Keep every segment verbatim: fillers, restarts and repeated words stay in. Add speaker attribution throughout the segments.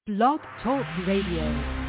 Speaker 1: Blog Talk Radio.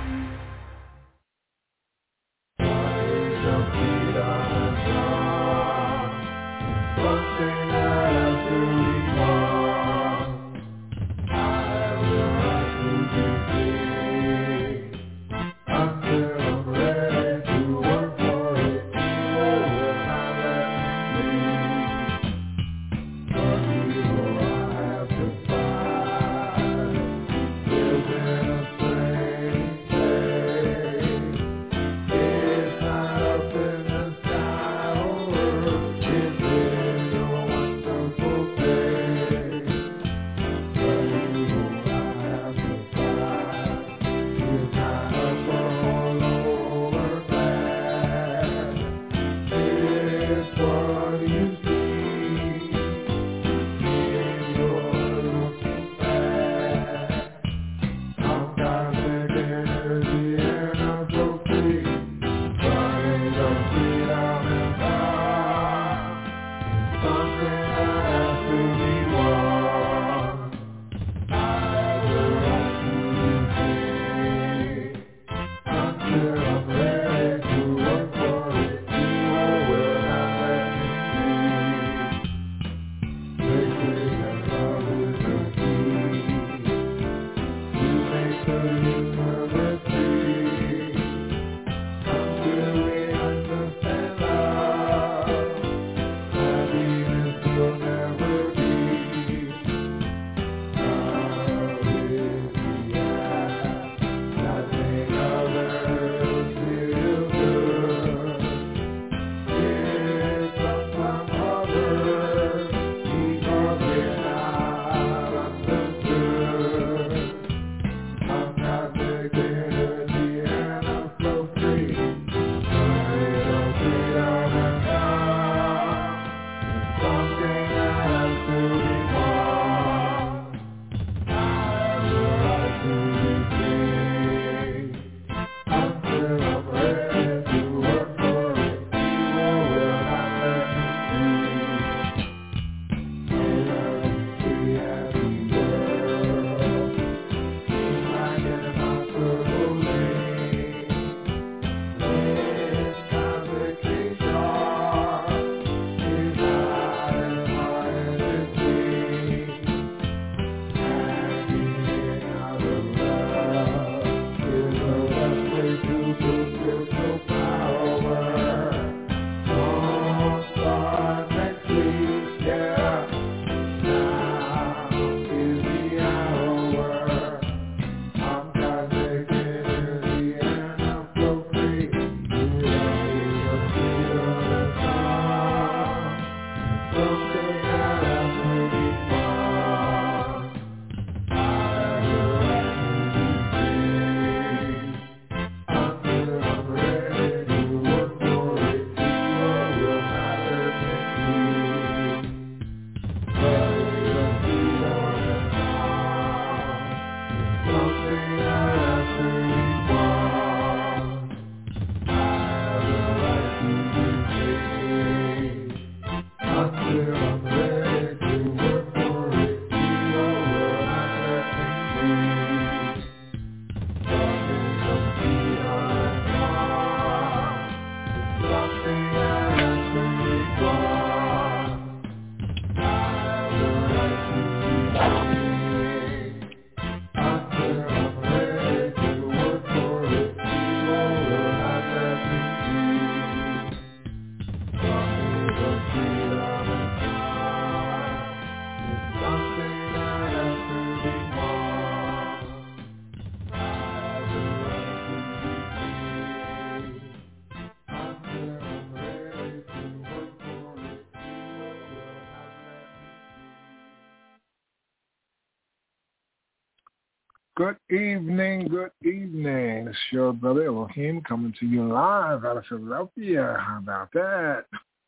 Speaker 2: Good evening, good evening. It's your brother Elohim coming to you live out of Philadelphia. How about that?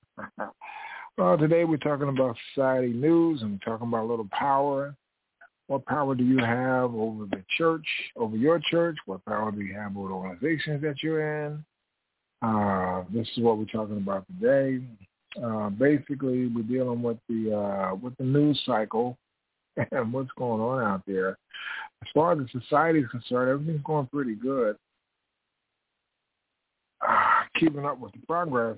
Speaker 2: Well, today we're talking about society news and we're talking about a little power. What power do you have over the church, over your church? What power do you have over the organizations that you're in? Uh, this is what we're talking about today. Uh, basically, we're dealing with the uh, with the news cycle and what's going on out there. as far as the society is concerned, everything's going pretty good. Uh, keeping up with the progress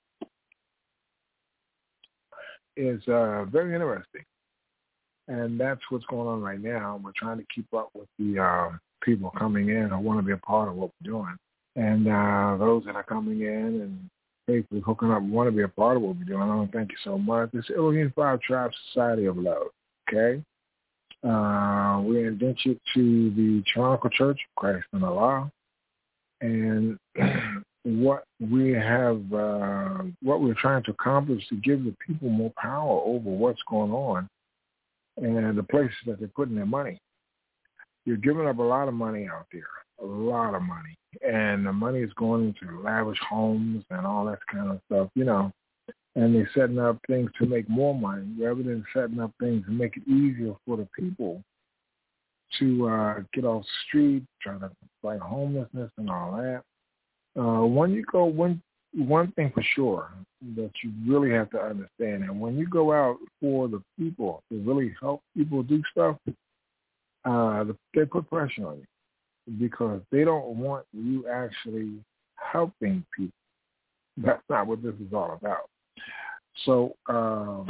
Speaker 2: is uh, very interesting. And that's what's going on right now. We're trying to keep up with the uh, people coming in who want to be a part of what we're doing. And uh, those that are coming in and basically hooking up want to be a part of what we're doing. I want to thank you so much. It's Elohim Five Tribe Society of Love, okay? Uh, we're indentured to the Toronto Church of Christ in Allah. And what we have, uh, what we're trying to accomplish is to give the people more power over what's going on and the places that they're putting their money. You're giving up a lot of money out there, a lot of money. And the money is going into lavish homes and all that kind of stuff, you know. And they're setting up things to make more money rather than setting up things to make it easier for the people to uh, get off the street, try to fight homelessness and all that. Uh, when you go, one, one thing for sure that you really have to understand, and when you go out for the people to really help people do stuff, uh, they put pressure on you because they don't want you actually helping people. That's not what this is all about. So um,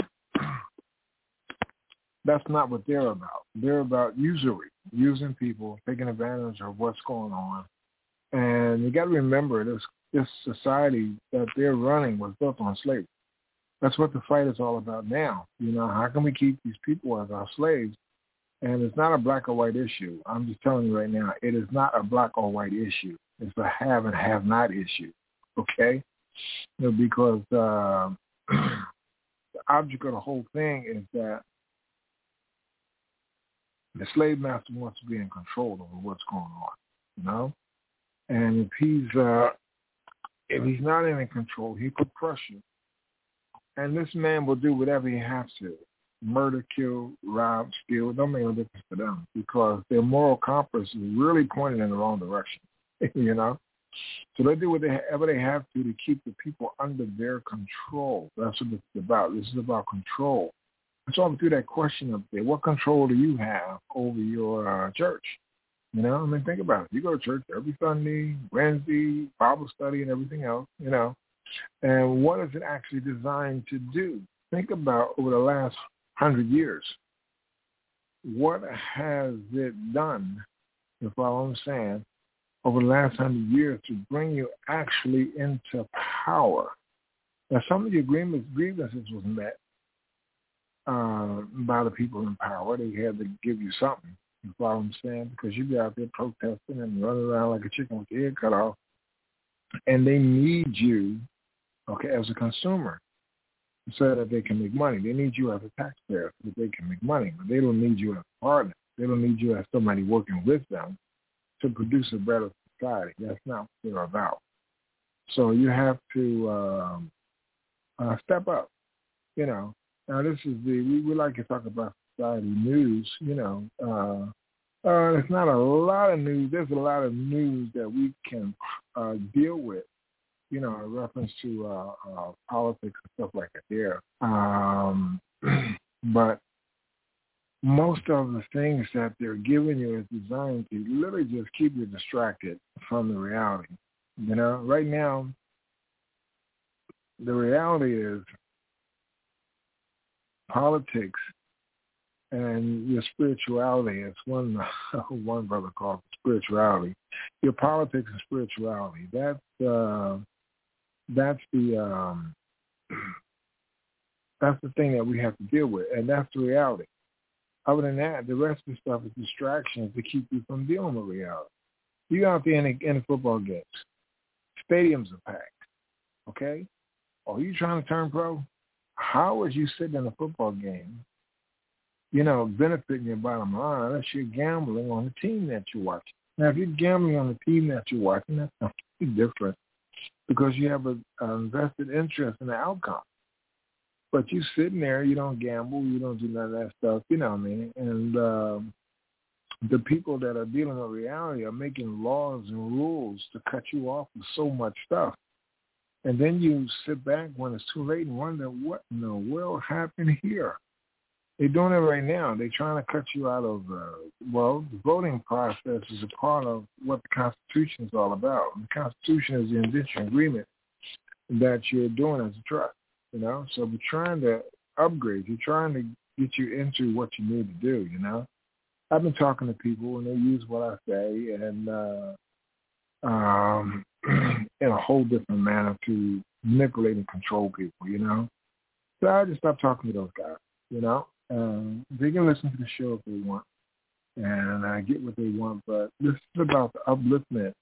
Speaker 2: that's not what they're about. They're about usury, using people, taking advantage of what's going on. And you got to remember, this this society that they're running was built on slavery. That's what the fight is all about now. You know, how can we keep these people as our slaves? And it's not a black or white issue. I'm just telling you right now, it is not a black or white issue. It's a have and have not issue, okay? You know, because uh, the object of the whole thing is that the slave master wants to be in control over what's going on, you know? And if he's uh, if he's not in control, he could crush you. And this man will do whatever he has to. Murder, kill, rob, steal. It don't make no difference to them because their moral compass is really pointed in the wrong direction, you know? So they do whatever they have to to keep the people under their control. That's what this is about. This is about control. So I'm through that question up there. What control do you have over your uh, church? You know, I mean, think about it. You go to church every Sunday, Wednesday, Bible study and everything else, you know. And what is it actually designed to do? Think about over the last hundred years. What has it done, if I'm saying, over the last hundred years to bring you actually into power? Now, some of your grievances was met uh, by the people in power. They had to give you something. You follow what I'm saying? Because you be out there protesting and running around like a chicken with your head cut off. And they need you, okay, as a consumer so that they can make money. They need you as a taxpayer so that they can make money. But they don't need you as a partner. They don't need you as somebody working with them to produce a better society. That's not what they're about. So you have to um, uh, step up, you know. Now, this is the, we, we like to talk about society news, you know. Uh, uh, there's not a lot of news. There's a lot of news that we can uh, deal with, you know, in reference to uh, uh, politics and stuff like that there. Um, but most of the things that they're giving you is designed to literally just keep you distracted from the reality. You know, right now, the reality is politics and your spirituality. It's one one brother called spirituality. Your politics and spirituality. That's uh, that's the um, that's the thing that we have to deal with, and that's the reality. Other than that, the rest of the stuff is distractions to keep you from dealing with reality. You go out there in the, in the football games, stadiums are packed. Okay, are you trying to turn pro? How is you sitting in a football game, you know, benefiting your bottom line unless you're gambling on the team that you're watching? Now, if you're gambling on the team that you're watching, that's something different because you have an invested interest in the outcome. But you sitting there, you don't gamble, you don't do none of that stuff, you know what I mean? And um, the people that are dealing with reality are making laws and rules to cut you off with so much stuff. And then you sit back when it's too late and wonder what in the world happened here. They're doing it right now. They're trying to cut you out of, uh, well, the voting process is a part of what the Constitution is all about. The Constitution is the indenture agreement that you're doing as a trust, you know. So we're trying to upgrade. You're trying to get you into what you need to do, you know. I've been talking to people, and they use what I say and uh, um, in a whole different manner to manipulate and control people, you know. So I just stopped talking to those guys, you know. Um, they can listen to the show if they want and uh, get what they want, but this is about the upliftment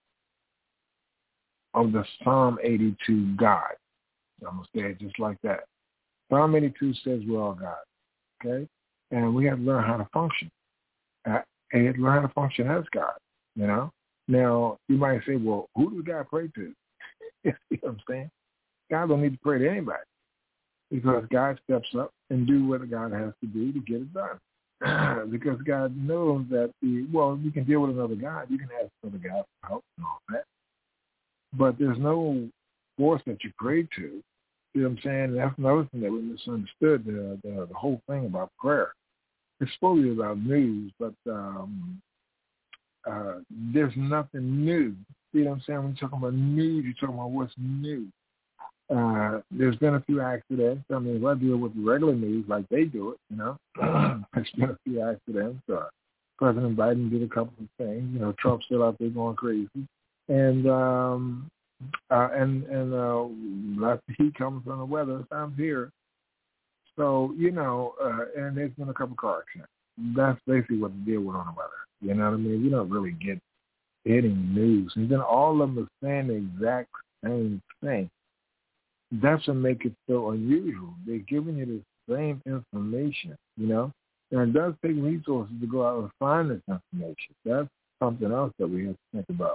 Speaker 2: of the Psalm eighty-two God. I'm going to say it just like that. Psalm eighty-two says we're all God, okay? And we have to learn how to function. Uh, and learn how to function as God, you know? Now, you might say, well, who does God pray to? You know what I'm saying? God don't need to pray to anybody because God steps up and do what God has to do to get it done. Because God knows that, the well, you can deal with another God. You can ask another God for help and all that. But there's no force that you pray to. You know what I'm saying? And that's another thing that we misunderstood, the, the, the whole thing about prayer. It's supposed to be about news, but um, uh, there's nothing new. You know what I'm saying? When you're talking about news, you're talking about what's new. Uh, there's been a few accidents. I mean, if I deal with the regular news like they do it, you know, there's been a few accidents. Uh, President Biden did a couple of things. You know, Trump's still out there going crazy. And um, uh, and and uh, lots of heat comes from the weather. I'm here. So, you know, uh, and there's been a couple car accidents. That's basically what the deal with on the weather. You know what I mean? You don't really get any news. And then all of them are saying the exact same thing. That's what makes it so unusual. They're giving you the same information, you know? And it does take resources to go out and find this information. That's something else that we have to think about.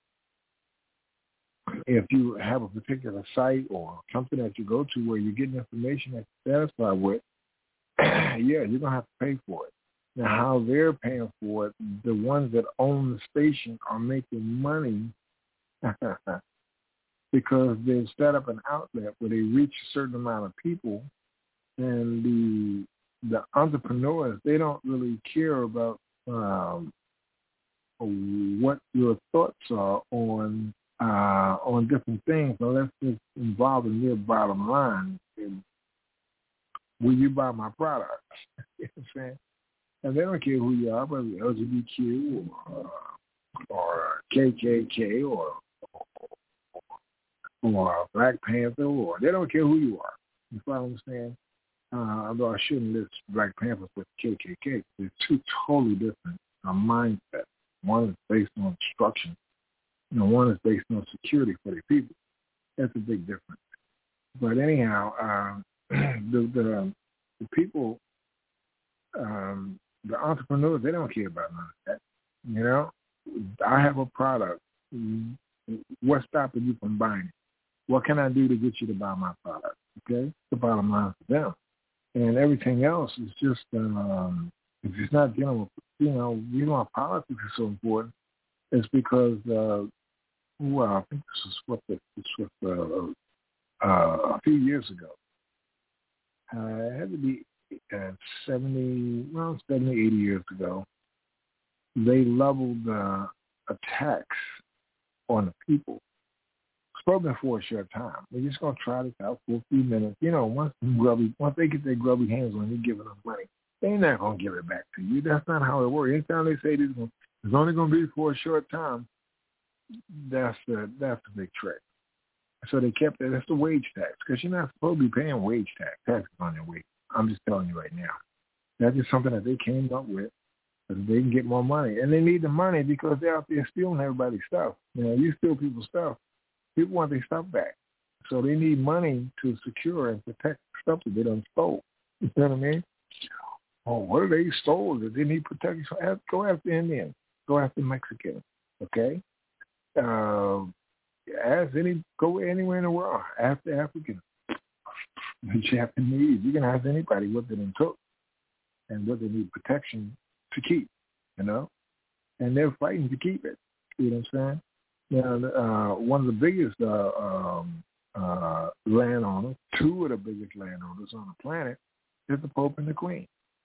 Speaker 2: If you have a particular site or something that you go to where you're getting information that you're satisfied with, yeah, you're going to have to pay for it. Now, how they're paying for it, the ones that own the station are making money because they've set up an outlet where they reach a certain amount of people, and the the entrepreneurs, they don't really care about um, what your thoughts are on uh, on different things, unless it's involved in their bottom line. And will you buy my product? You know what I'm saying? And they don't care who you are, whether L G B T Q or, or K K K or or Black Panther, or they don't care who you are. You follow what I'm saying? Uh, although I shouldn't list Black Panthers with K K K. They're two totally different uh, mindsets. One is based on destruction, and one is based on security for their people. That's a big difference. But anyhow, uh, the, the the people, um, the entrepreneurs, they don't care about none of that. You know, I have a product. What's stopping you from buying it? What can I do to get you to buy my product? Okay, the bottom line for them. And everything else is just, um, if it's not dealing with, you know, you know, why politics is so important. It's because, uh, well, I think this was what the, this was uh, uh, a few years ago. Uh, it had to be uh, seventy, well, seventy, eighty years ago. They leveled uh, a tax on the people. Spoken for a short time. We're just gonna try this out for a few minutes. You know, once grubby, once they get their grubby hands on you giving them money, they're not gonna give it back to you. That's not how it works. Anytime they say this, it's only gonna be for a short time, that's the that's the big trick. So they kept it. That's the wage tax, because you're not supposed to be paying wage tax taxes on your wage. I'm just telling you right now. That's just something that they came up with, so they can get more money, and they need the money because they're out there stealing everybody's stuff. You know, you steal people's stuff. People want their stuff back. So they need money to secure and protect the stuff that they done stole. You know what I mean? Oh, what are they stole that they need protection? So ask, go after Indians. Go after Mexicans. Okay? Uh, ask any, go anywhere in the world. Ask the Africans, the Japanese. You can ask anybody what they done took and what they need protection to keep, you know? And they're fighting to keep it. You know what I'm saying? Now, uh, one of the biggest uh, um, uh, landowners, two of the biggest landowners on the planet, is the Pope and the Queen.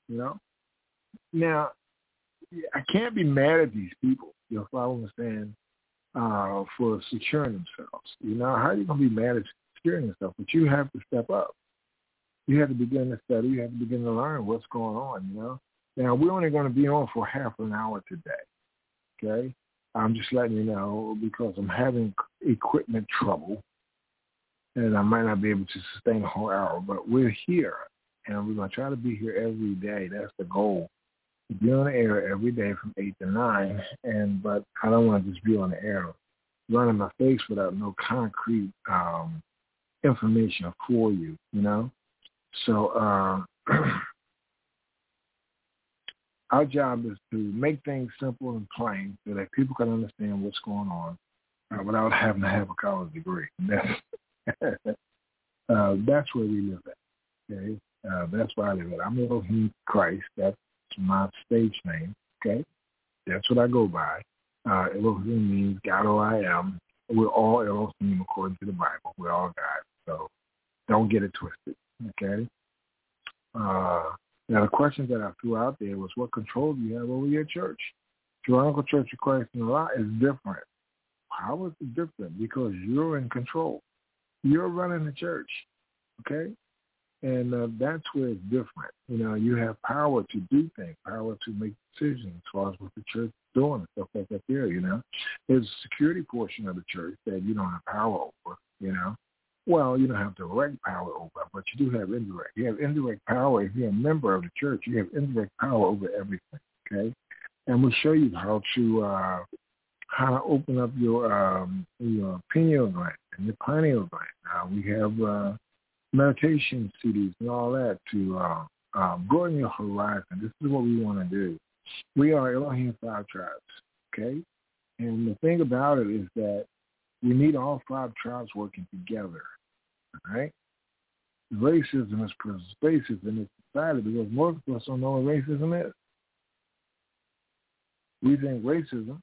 Speaker 2: you know. Now, I can't be mad at these people, you know, if I understand, uh, for securing themselves. You know, how are you going to be mad at securing yourself? But you have to step up. You have to begin to study. You have to begin to learn what's going on, you know. Now, we're only going to be on for half an hour today, okay? I'm just letting you know because I'm having equipment trouble, and I might not be able to sustain a whole hour, but we're here, and we're going to try to be here every day. That's the goal. To be on the air every day from eight to nine, and but I don't want to just be on the air running my face without no concrete um, information for you, you know. So uh, our job is to make things simple and plain so that people can understand what's going on uh, without having to have a college degree. That's, uh, that's where we live at. Okay, uh, that's where I live at. I'm Elohim Christ. That's my stage name. Okay, that's what I go by. Uh, Elohim means God or I am. We're all Elohim according to the Bible. We're all God. So don't get it twisted. Okay. Uh, now the question that I threw out there was, what control do you have over your church? Tyrannical Church of Christ in Law is different. How is it different? Because you're in control. You're running the church. Okay. And uh, that's where it's different. You know, you have power to do things, power to make decisions as far as what the church is doing and stuff like that there, you know. There's a security portion of the church that you don't have power over, you know. Well, you don't have direct power over, but you do have indirect. You have indirect power. If you're a member of the church, you have indirect power over everything, okay? And we'll show you how to uh, how to open up your um, your pineal gland and your pineal gland. Uh, we have uh, meditation C Ds and all that to uh, uh, broaden your horizon. This is what we want to do. We are Elohim Five Tribes, okay? And the thing about it is that we need all five tribes working together, all right? Racism is pervasive in this society because most of us don't know what racism is. We think racism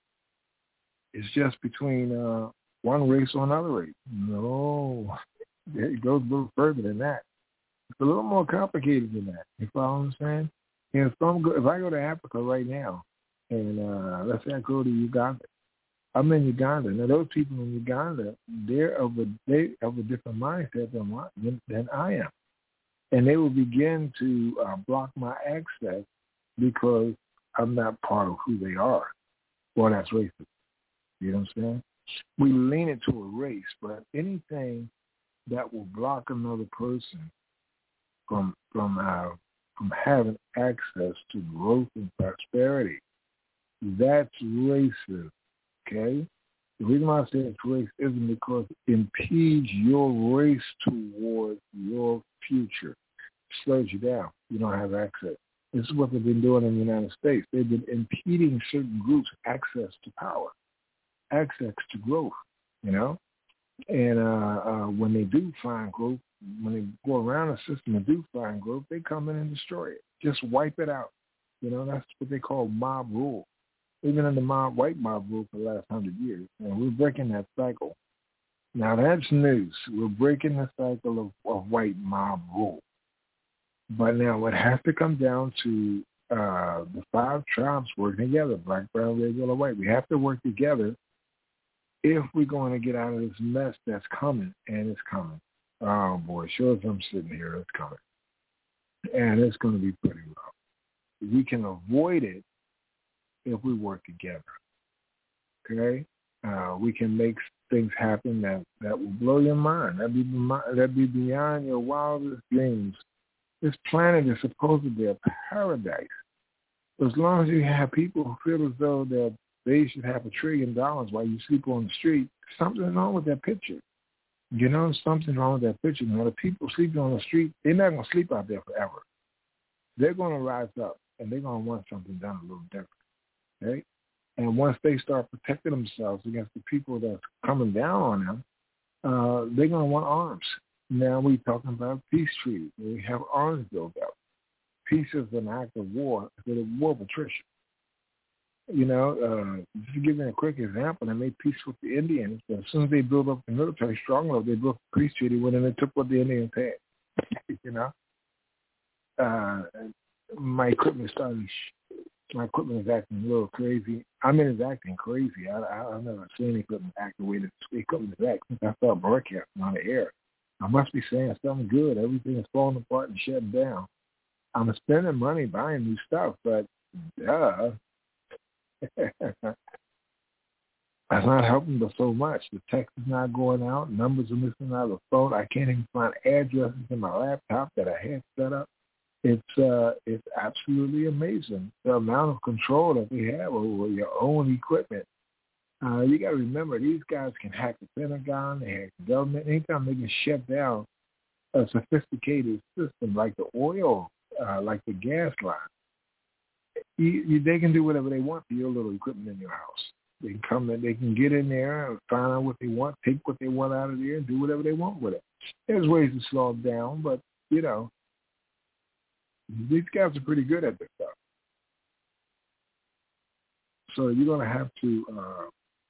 Speaker 2: is just between uh, one race or another race. No, it goes a little further than that. It's a little more complicated than that. You follow what I'm saying? And if, I'm go, if I go to Africa right now, and uh, let's say I go to Uganda, I'm in Uganda. Now, those people in Uganda, they're of a they of a different mindset than, my, than, than I am, and they will begin to uh, block my access because I'm not part of who they are. Well, that's racist. You know what I'm saying? We lean it to a race, but anything that will block another person from from uh, from having access to growth and prosperity, that's racism. Okay? The reason why I say it's race isn't because it impedes your race towards your future. It slows you down. You don't have access. This is what they've been doing in the United States. They've been impeding certain groups access to power, access to growth, you know? And uh, uh, when they do find growth, when they go around the system and do find growth, they come in and destroy it. Just wipe it out. You know, that's what they call mob rule. We've been under mob, white mob rule for the last hundred years, and we're breaking that cycle. Now, that's news. We're breaking the cycle of, of white mob rule. But now it has to come down to uh, the five tribes working together, black, brown, red, yellow, white. We have to work together if we're going to get out of this mess that's coming, and it's coming. Oh, boy, sure as I'm sitting here, it's coming. And it's going to be pretty rough. We can avoid it if we work together, okay? Uh, we can make things happen that, that will blow your mind. That'd be, that'd be beyond your wildest dreams. This planet is supposed to be a paradise. As long as you have people who feel as though that they should have a trillion dollars while you sleep on the street, something's wrong with that picture. You know, something's wrong with that picture. Now, the people sleeping on the street, they're not going to sleep out there forever. They're going to rise up, and they're going to want something done a little different. Okay? And once they start protecting themselves against the people that's coming down on them, uh, they're going to want arms. Now we're talking about peace treaties. We have arms built up. Peace is an act of war. It's a war of attrition. You know, uh, just to give you a quick example, they made peace with the Indians, but as soon as they built up the military strong enough, they built a peace treaty when they took what the Indians had. You know? Uh, my equipment started. My equipment is acting a little crazy. I mean, it's acting crazy. I, I, I've never seen equipment act the way that equipment is acting since I started broadcasting on the air. I must be saying something good. Everything is falling apart and shutting down. I'm spending money buying new stuff, but duh. That's not helping but so much. The text is not going out. Numbers are missing out of the phone. I can't even find addresses in my laptop that I had set up. It's uh, it's absolutely amazing the amount of control that they have over your own equipment. Uh, you got to remember, these guys can hack the Pentagon, they hack the government. Anytime they can shut down a sophisticated system like the oil, uh, like the gas line, you, you, they can do whatever they want to your little equipment in your house. They can come in, they can get in there and find out what they want, take what they want out of there, and do whatever they want with it. There's ways to slow them down, but you know. These guys are pretty good at this stuff. So you're going to have to, uh,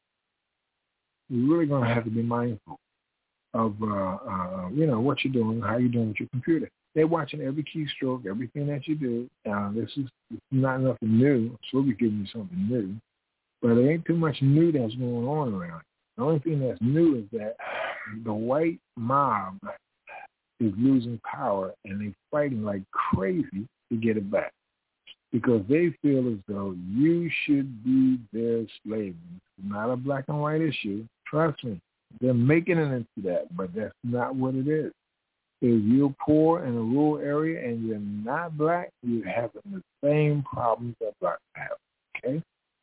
Speaker 2: you're really going to have to be mindful of, uh, uh, you know, what you're doing, how you're doing with your computer. They're watching every keystroke, everything that you do. Uh, this is not nothing new. So we'll be giving you something new. But there ain't too much new that's going on around. The only thing that's new is that the white mob is losing power, and they're fighting like crazy to get it back because they feel as though you should be their slave. It's not a black and white issue. Trust me. They're making it into that, but that's not what it is. If you're poor in a rural area and you're not black, you're having the same problems that blacks have, okay?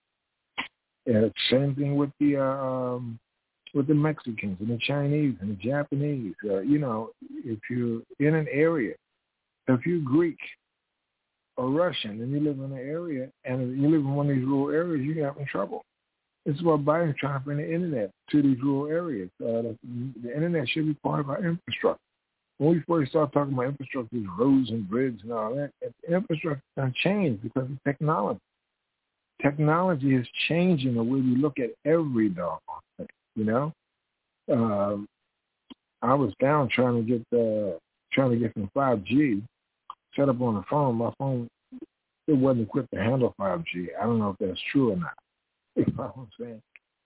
Speaker 2: And same thing with the uh, um, with the Mexicans and the Chinese and the Japanese. Uh, you know, if you're in an area, if you're Greek or Russian and you live in an area and you live in one of these rural areas, you're having trouble. This is why Biden's trying to bring the internet to these rural areas. Uh, the, the internet should be part of our infrastructure. When we first start talking about infrastructure, roads and bridges and all that, infrastructure has changed because of technology. Technology is changing the way we look at every doggone thing. You know, um, I was down trying to get uh, trying to get some five G set up on the phone. My phone, it wasn't equipped to handle five G. I don't know if that's true or not. You know what I'm saying?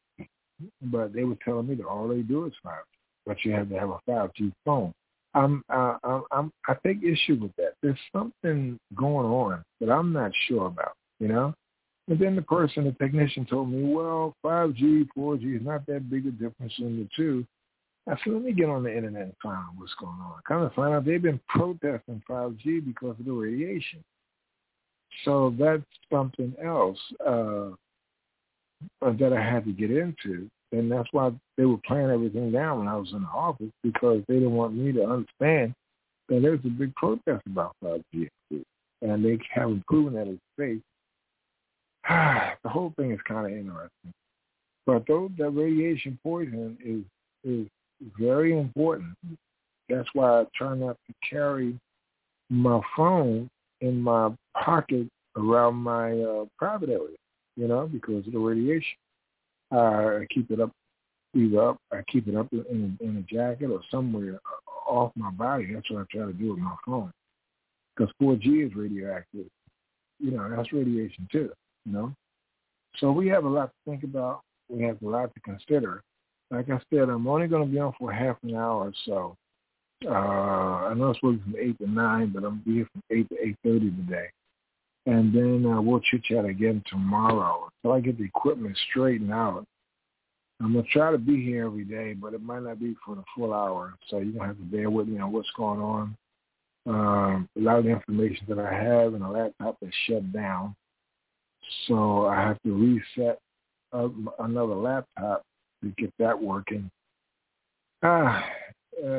Speaker 2: But they were telling me that all they do is five G, but you have to have a five G phone. I'm, uh, I'm, I'm, I take issue with that. There's something going on that I'm not sure about. You know. And then the person, the technician told me, well, five G, four G is not that big a difference in the two. I said, let me get on the internet and find out what's going on. Kind of find out they've been protesting five G because of the radiation. So that's something else uh, that I had to get into. And that's why they were playing everything down when I was in the office, because they didn't want me to understand that there's a big protest about five G. And they haven't proven that it's safe. The whole thing is kind of interesting. But though the radiation poison is is very important, that's why I try not to carry my phone in my pocket around my uh, private area, you know, because of the radiation. Uh, I keep it up, either up, I keep it up in, in a jacket or somewhere off my body. That's what I try to do with my phone. Because four G is radioactive. You know, that's radiation too. You know, so we have a lot to think about. We have a lot to consider. Like I said, I'm only going to be on for half an hour or so. Uh, I know it's working from eight to nine, but I'm be here from eight to eight thirty today, and then uh, we'll chit chat again tomorrow until I get the equipment straightened out. I'm gonna try to be here every day, but it might not be for the full hour. So you're gonna have to bear with me on what's going on. Um, a lot of the information that I have in a laptop is shut down. So I have to reset uh, another laptop to get that working. Ah, uh,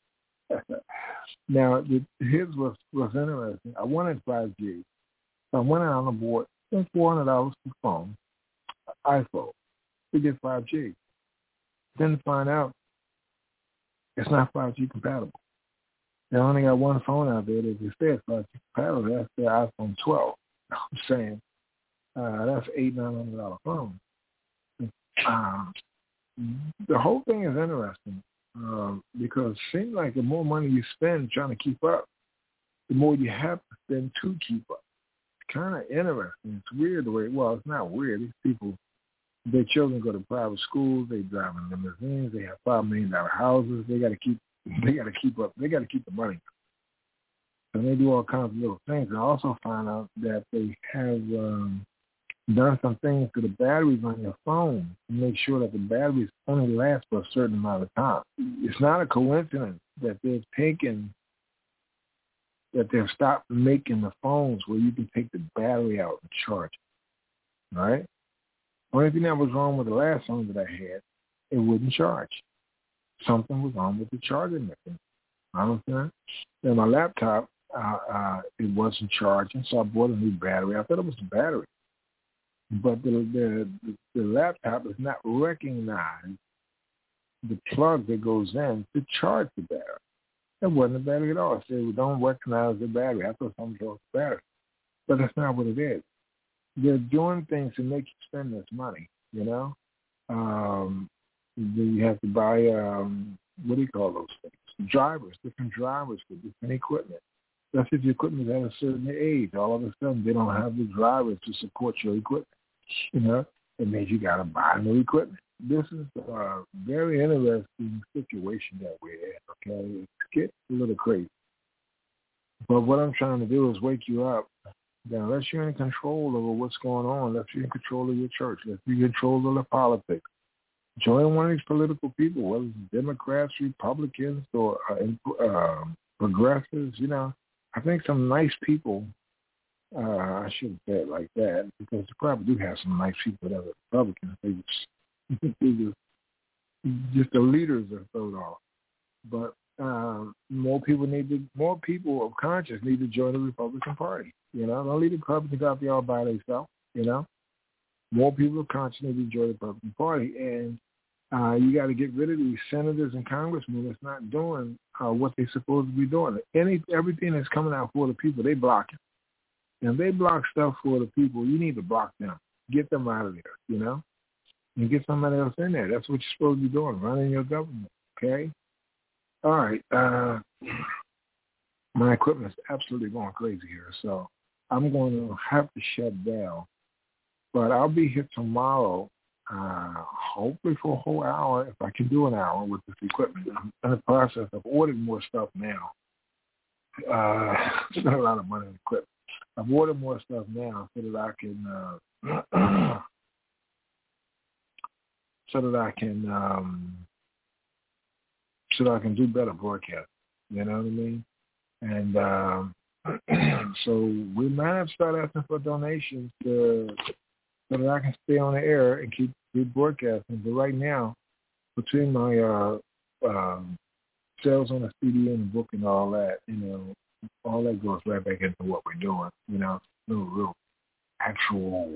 Speaker 2: now, the, here's what's, what's interesting. I wanted five G. So I went out on the board, spent four hundred dollars for phone, iPhone, to get five G. Then to find out it's not five G compatible. They only got one phone out there that says five G compatible. That's the iPhone twelve. I'm saying uh, that's eight, nine hundred dollar phone. Um, the whole thing is interesting uh, because it seems like the more money you spend trying to keep up, the more you have to spend to keep up. kind of interesting. It's weird the way, well, it's not weird. These people, their children go to private schools. They drive in limousines. They have five million dollar houses. They got to keep, they got to keep up. They got to keep the money. And they do all kinds of little things. And I also find out that they have um, done some things to the batteries on your phone to make sure that the batteries only last for a certain amount of time. It's not a coincidence that they've taken, that they've stopped making the phones where you can take the battery out and charge it. All right? Only thing that was wrong with the last phone that I had, it wouldn't charge. Something was wrong with the charging mechanism. Understand? And my laptop, uh, uh, it wasn't charging, so I bought a new battery. I thought it was the battery. But the, the, the, the laptop does not recognize the plug that goes in to charge the battery. It wasn't a battery at all. It said, we don't recognize the battery. I thought something was the battery. But that's not what it is. They're doing things to make you spend this money, you know? Um, you have to buy, um, what do you call those things? Drivers, different drivers for different equipment. That's if your equipment is at a certain age. All of a sudden, they don't have the drivers to support your equipment. You know, it means you got to buy new equipment. This is a very interesting situation that we're in, okay? It gets a little crazy. But what I'm trying to do is wake you up that unless you're in control over what's going on, unless you're in control of your church, unless you're in control of the politics, join one of these political people, whether it's Democrats, Republicans, or uh, uh, progressives, you know. I think some nice people, uh, I shouldn't say it like that, because you probably do have some nice people that are Republicans. They just, they just, just the leaders are thrown off. But um, more people need to, more people of conscience need to join the Republican Party. You know, don't leave the Republicans out there all by themselves. You know, more people of conscience need to join the Republican Party, and uh, you got to get rid of these senators and congressmen that's not doing uh, what they're supposed to be doing. Any everything that's coming out for the people, they block it. And they block stuff for the people. You need to block them. Get them out of there. You know, and get somebody else in there. That's what you're supposed to be doing, running your government. Okay. All right. Uh, my equipment is absolutely going crazy here, so I'm going to have to shut down. But I'll be here tomorrow, uh, hopefully for a whole hour, if I can do an hour with this equipment. I'm in the process of ordering more stuff now. Uh, spent a lot of money on equipment. I've ordered more stuff now so that I can, uh, so that I can, um, so that I can do better broadcast. You know what I mean? And um, so we might have to start asking for donations to, so that I can stay on the air and keep, keep broadcasting. But right now, between my uh, um, sales on the C D and the book and all that, you know, all that goes right back into what we're doing. You know, no real actual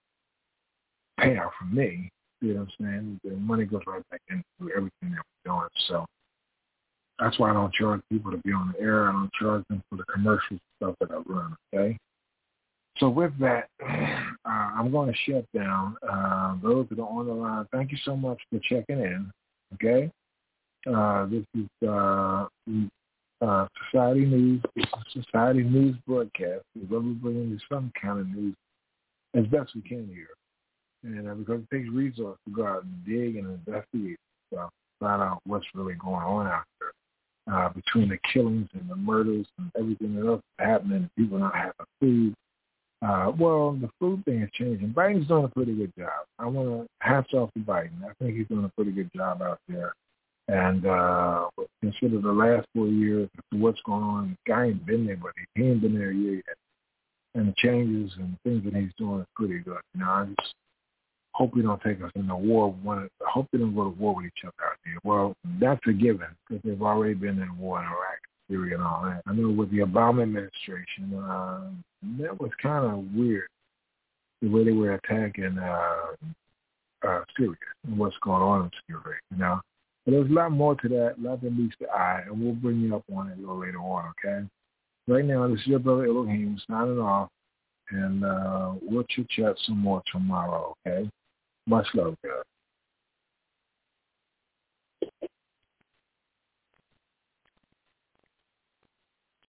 Speaker 2: payout for me. You know what I'm saying? The money goes right back into everything that we're doing. So that's why I don't charge people to be on the air. I don't charge them for the commercial stuff that I run, okay? So with that, uh, I'm going to shut down. Uh, those that are on the line, thank you so much for checking in, okay? Uh, this is uh, uh, Society News. This is Society News broadcast. We're bringing you some kind of news as best we can here. And uh, because it takes resources to go out and dig and investigate stuff, find out what's really going on out there. Uh, between the killings and the murders and everything else happening, people not having food. Uh, well, the food thing is changing. Biden's doing a pretty good job. I want to hats off to Biden. I think he's doing a pretty good job out there. And uh, consider the last four years, what's going on, the guy ain't been there, but he ain't been there a year yet. And the changes and things that he's doing is pretty good. You know, I just hope we don't take us into war. One, I hope they don't go to war with each other out there. Well, that's a given because they've already been in war in Iraq, Syria, and all that. I know with the Obama administration, uh, that was kind of weird, the way they were attacking uh, uh, Syria and what's going on in Syria, you know. But there's a lot more to that, a lot that meets the eye, and we'll bring you up on it a little later on, okay? Right now, this is your brother Elohim signing off, and uh, we'll chit-chat some more tomorrow, okay? Much love, guys.